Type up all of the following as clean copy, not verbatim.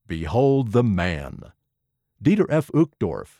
Behold the Man. Dieter F. Uchtdorf.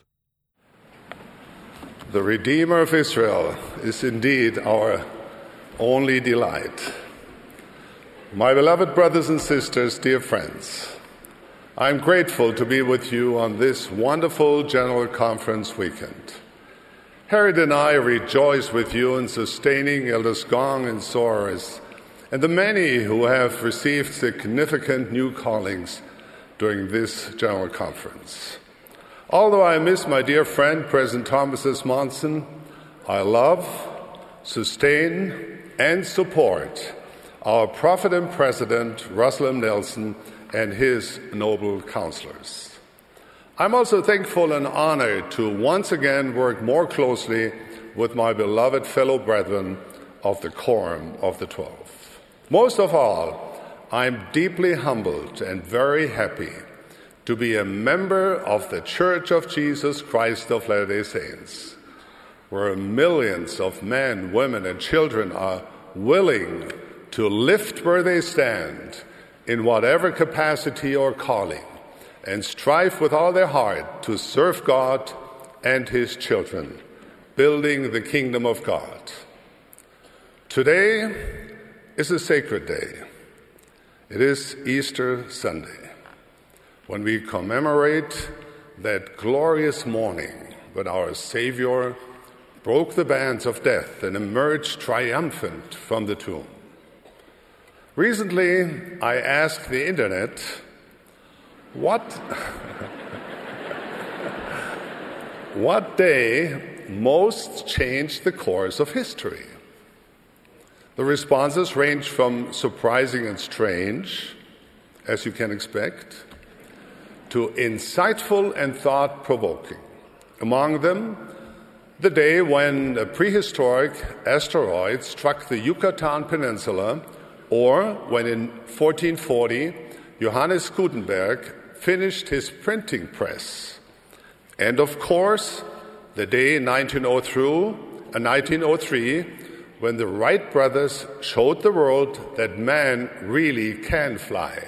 The Redeemer of Israel is indeed our only delight. My beloved brothers and sisters, dear friends, I'm grateful to be with you on this wonderful General Conference weekend. Harriet and I rejoice with you in sustaining Elders Gong and Soares and the many who have received significant new callings during this General Conference. Although I miss my dear friend, President Thomas S. Monson, I love, sustain, and support our Prophet and President, Russell M. Nelson, and his noble counselors. I'm also thankful and honored to once again work more closely with my beloved fellow brethren of the Quorum of the 12. Most of all, I'm deeply humbled and very happy to be a member of the Church of Jesus Christ of Latter-day Saints, where millions of men, women, and children are willing to lift where they stand in whatever capacity or calling, and strive with all their heart to serve God and His children, building the kingdom of God. Today is a sacred day. It is Easter Sunday, when we commemorate that glorious morning when our Savior broke the bands of death and emerged triumphant from the tomb. Recently, I asked the internet, what day most changed the course of history? The responses range from surprising and strange, as you can expect, to insightful and thought-provoking. Among them, the day when a prehistoric asteroid struck the Yucatan Peninsula, or when in 1440 Johannes Gutenberg finished his printing press. And of course, the day in 1903 when the Wright brothers showed the world that man really can fly.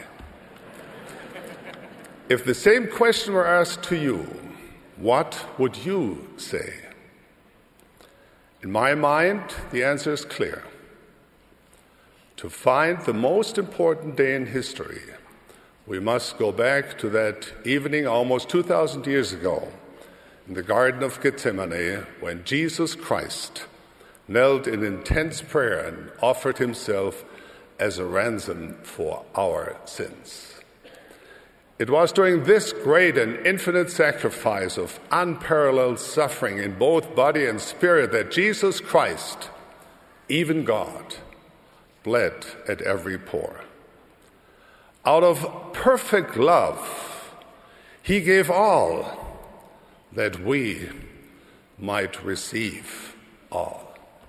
If the same question were asked to you, what would you say? In my mind, the answer is clear. To find the most important day in history, we must go back to that evening almost 2,000 years ago in the Garden of Gethsemane, when Jesus Christ knelt in intense prayer and offered himself as a ransom for our sins. It was during this great and infinite sacrifice of unparalleled suffering in both body and spirit that Jesus Christ, even God, bled at every pore. Out of perfect love, he gave all that we might receive all.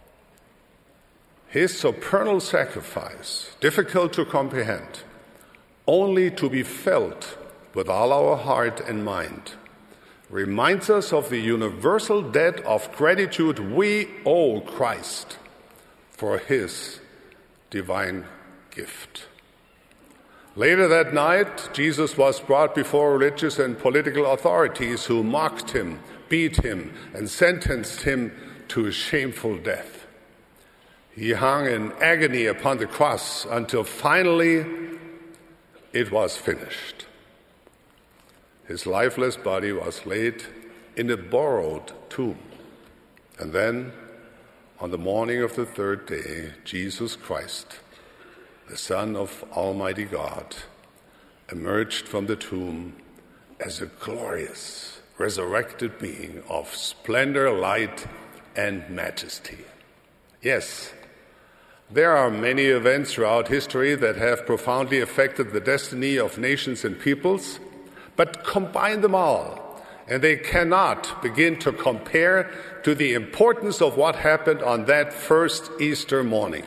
His supernal sacrifice, difficult to comprehend, only to be felt with all our heart and mind, reminds us of the universal debt of gratitude we owe Christ for his divine gift. Later that night, Jesus was brought before religious and political authorities who mocked him, beat him, and sentenced him to a shameful death. He hung in agony upon the cross until finally it was finished. His lifeless body was laid in a borrowed tomb. And then, on the morning of the third day, Jesus Christ, the Son of Almighty God, emerged from the tomb as a glorious, resurrected being of splendor, light, and majesty. Yes, there are many events throughout history that have profoundly affected the destiny of nations and peoples, but combine them all, and they cannot begin to compare to the importance of what happened on that first Easter morning.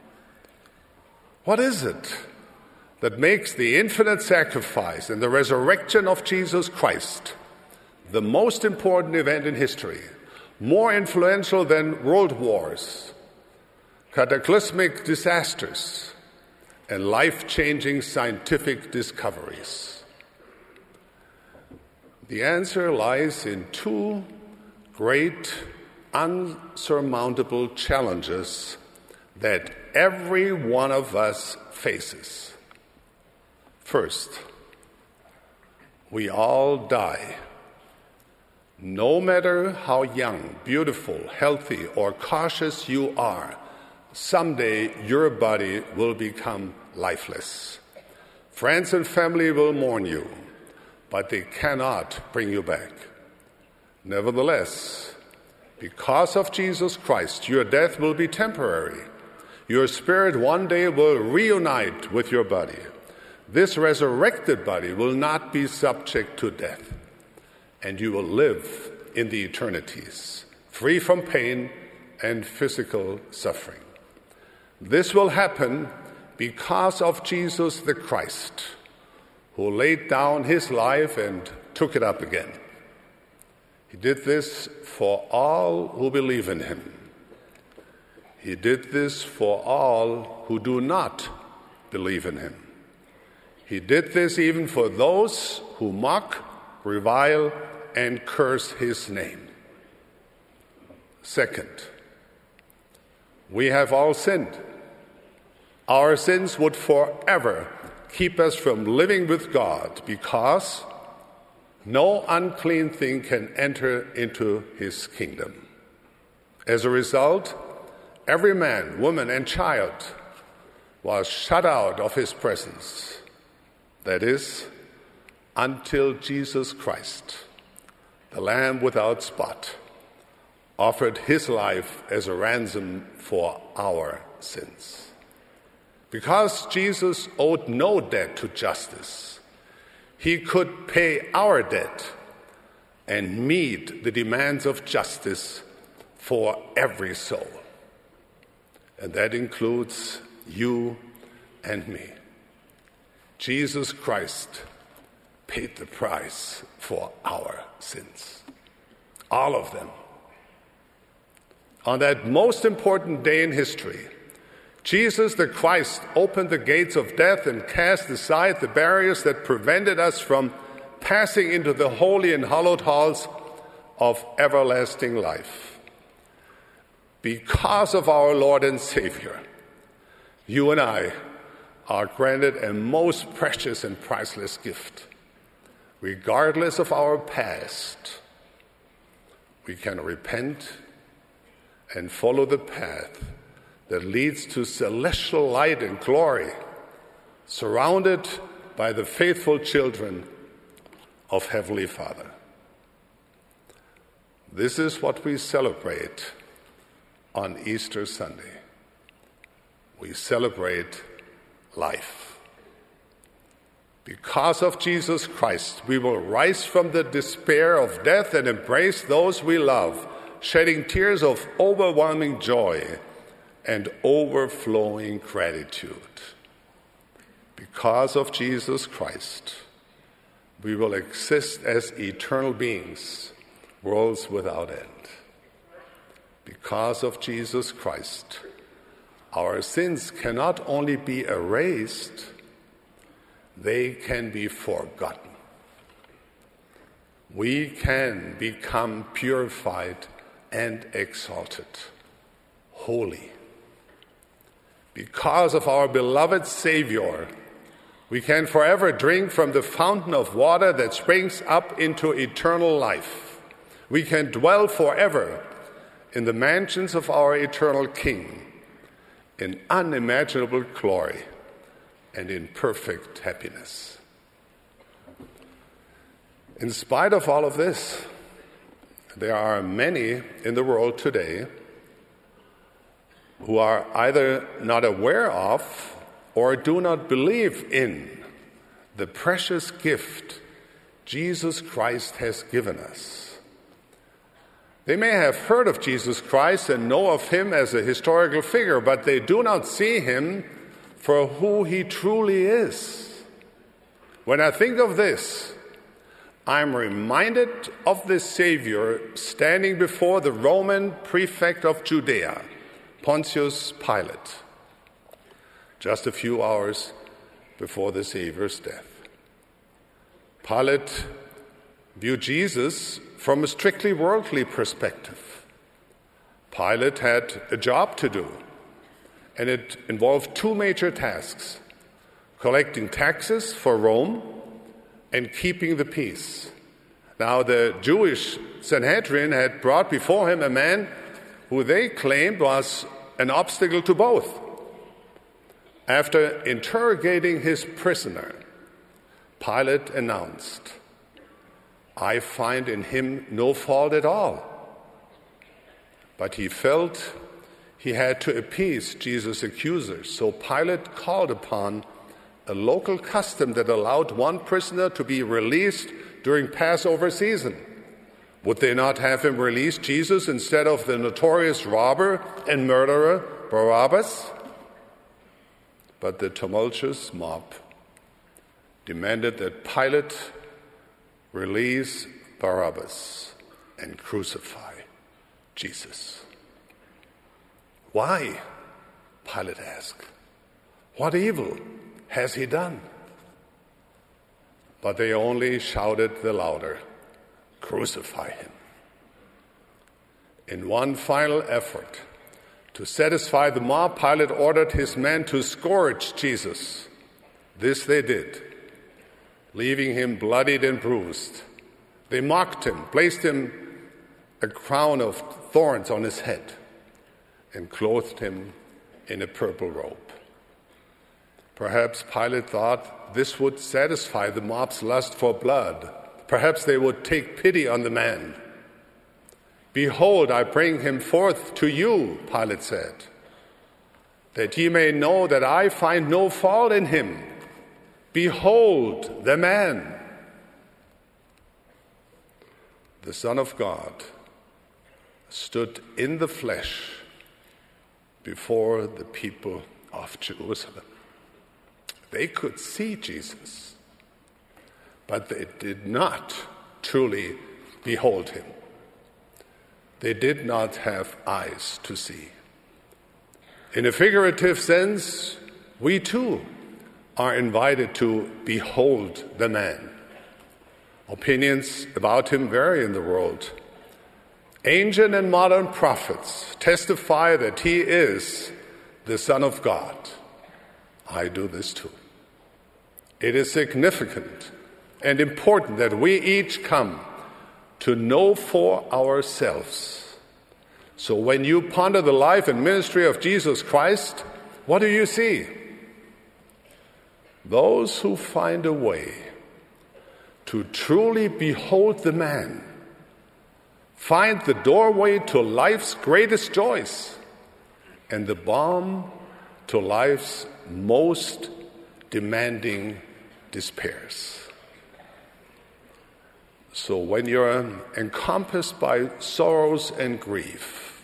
What is it that makes the infinite sacrifice and the resurrection of Jesus Christ the most important event in history, more influential than world wars, cataclysmic disasters, and life-changing scientific discoveries? The answer lies in two great, unsurmountable challenges that every one of us faces. First, we all die. No matter how young, beautiful, healthy, or cautious you are, someday your body will become lifeless. Friends and family will mourn you, but they cannot bring you back. Nevertheless, because of Jesus Christ, your death will be temporary. Your spirit one day will reunite with your body. This resurrected body will not be subject to death, and you will live in the eternities, free from pain and physical suffering. This will happen because of Jesus the Christ, who laid down his life and took it up again. He did this for all who believe in him. He did this for all who do not believe in him. He did this even for those who mock, revile, and curse his name. Second, we have all sinned. Our sins would forever keep us from living with God because no unclean thing can enter into his kingdom. As a result, every man, woman, and child was shut out of his presence. That is, until Jesus Christ, the Lamb without spot, offered his life as a ransom for our sins. Because Jesus owed no debt to justice, he could pay our debt and meet the demands of justice for every soul. And that includes you and me. Jesus Christ paid the price for our sins, all of them. On that most important day in history, Jesus the Christ opened the gates of death and cast aside the barriers that prevented us from passing into the holy and hallowed halls of everlasting life. Because of our Lord and Savior, you and I are granted a most precious and priceless gift. Regardless of our past, we can repent and follow the path that leads to celestial light and glory, surrounded by the faithful children of Heavenly Father. This is what we celebrate on Easter Sunday. We celebrate life. Because of Jesus Christ, we will rise from the despair of death and embrace those we love, shedding tears of overwhelming joy and overflowing gratitude. Because of Jesus Christ, we will exist as eternal beings, worlds without end. Because of Jesus Christ, our sins cannot only be erased, they can be forgotten. We can become purified and exalted, holy. Because of our beloved Savior, we can forever drink from the fountain of water that springs up into eternal life. We can dwell forever in the mansions of our eternal King, in unimaginable glory and in perfect happiness. In spite of all of this, there are many in the world today who are either not aware of or do not believe in the precious gift Jesus Christ has given us. They may have heard of Jesus Christ and know of him as a historical figure, but they do not see him for who he truly is. When I think of this, I'm reminded of the Savior standing before the Roman prefect of Judea, Pontius Pilate, just a few hours before the Savior's death. Pilate view Jesus from a strictly worldly perspective. Pilate had a job to do, and it involved two major tasks: collecting taxes for Rome and keeping the peace. Now, the Jewish Sanhedrin had brought before him a man who they claimed was an obstacle to both. After interrogating his prisoner, Pilate announced, "I find in him no fault at all." But he felt he had to appease Jesus' accusers, so Pilate called upon a local custom that allowed one prisoner to be released during Passover season. Would they not have him release Jesus instead of the notorious robber and murderer Barabbas? But the tumultuous mob demanded that Pilate release Barabbas and crucify Jesus. Why? Pilate asked. What evil has he done? But they only shouted the louder, "Crucify him." In one final effort to satisfy the mob, Pilate ordered his men to scourge Jesus. This they did, leaving him bloodied and bruised. They mocked him, placed him a crown of thorns on his head, and clothed him in a purple robe. Perhaps Pilate thought this would satisfy the mob's lust for blood. Perhaps they would take pity on the man. "Behold, I bring him forth to you," Pilate said, "that ye may know that I find no fault in him. Behold the man." The Son of God stood in the flesh before the people of Jerusalem. They could see Jesus, but they did not truly behold him. They did not have eyes to see. In a figurative sense, we too are invited to behold the man. Opinions about him vary in the world. Ancient and modern prophets testify that he is the Son of God. I do this too. It is significant and important that we each come to know for ourselves. So when you ponder the life and ministry of Jesus Christ, what do you see? Those who find a way to truly behold the man find the doorway to life's greatest joys and the balm to life's most demanding despairs. So when you're encompassed by sorrows and grief,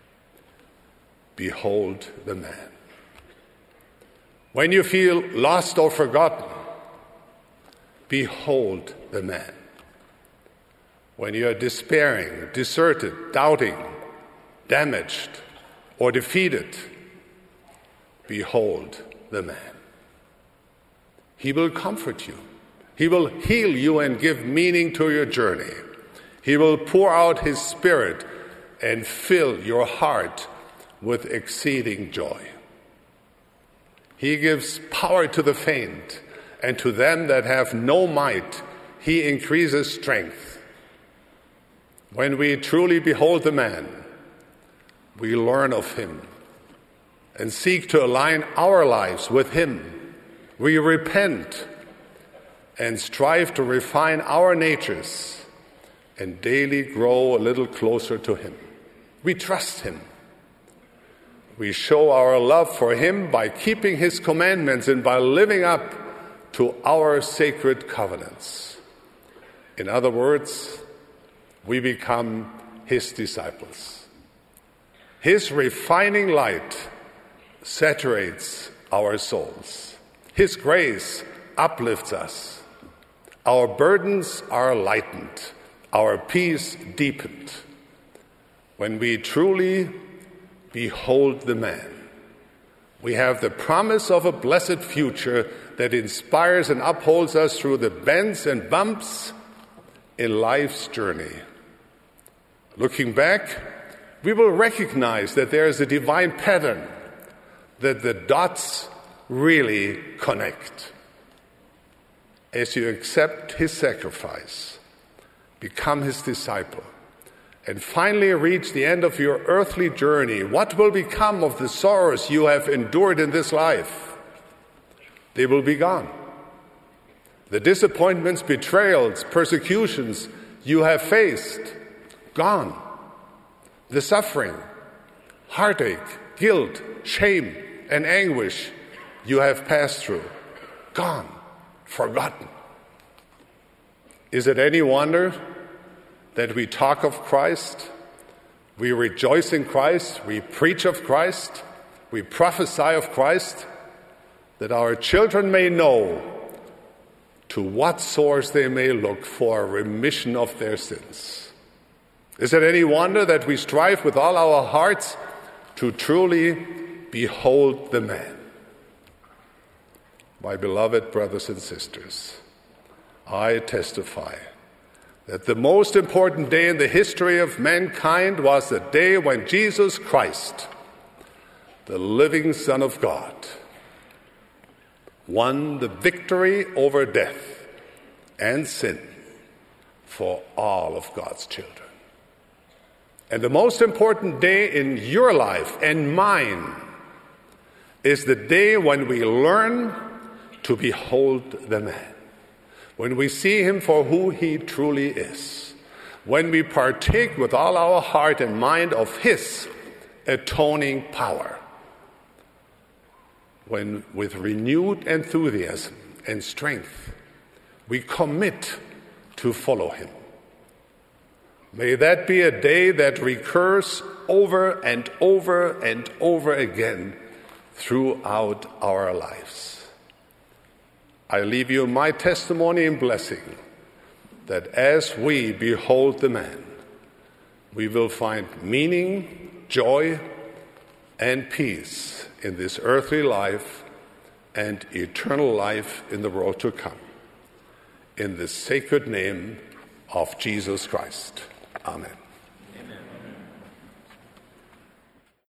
behold the man. When you feel lost or forgotten, behold the man. When you're despairing, deserted, doubting, damaged, or defeated, behold the man. He will comfort you. He will heal you and give meaning to your journey. He will pour out his Spirit and fill your heart with exceeding joy. He gives power to the faint, and to them that have no might, he increases strength. When we truly behold the man, we learn of him and seek to align our lives with him. We repent and strive to refine our natures and daily grow a little closer to him. We trust him. We show our love for him by keeping his commandments and by living up to our sacred covenants. In other words, we become his disciples. His refining light saturates our souls. His grace uplifts us. Our burdens are lightened, our peace deepened. When we truly behold the man, we have the promise of a blessed future that inspires and upholds us through the bends and bumps in life's journey. Looking back, we will recognize that there is a divine pattern, that the dots really connect. As you accept his sacrifice, become his disciple, and finally reach the end of your earthly journey, what will become of the sorrows you have endured in this life? They will be gone. The disappointments, betrayals, persecutions you have faced, gone. The suffering, heartache, guilt, shame, and anguish you have passed through, gone, forgotten. Is it any wonder that we talk of Christ, we rejoice in Christ, we preach of Christ, we prophesy of Christ, that our children may know to what source they may look for remission of their sins? Is it any wonder that we strive with all our hearts to truly behold the man? My beloved brothers and sisters, I testify that the most important day in the history of mankind was the day when Jesus Christ, the living Son of God, won the victory over death and sin for all of God's children. And the most important day in your life and mine is the day when we learn to behold the man, when we see him for who he truly is, when we partake with all our heart and mind of his atoning power, when with renewed enthusiasm and strength we commit to follow him. May that be a day that recurs over and over and over again throughout our lives. I leave you my testimony and blessing that as we behold the man, we will find meaning, joy, and peace in this earthly life and eternal life in the world to come. In the sacred name of Jesus Christ. Amen.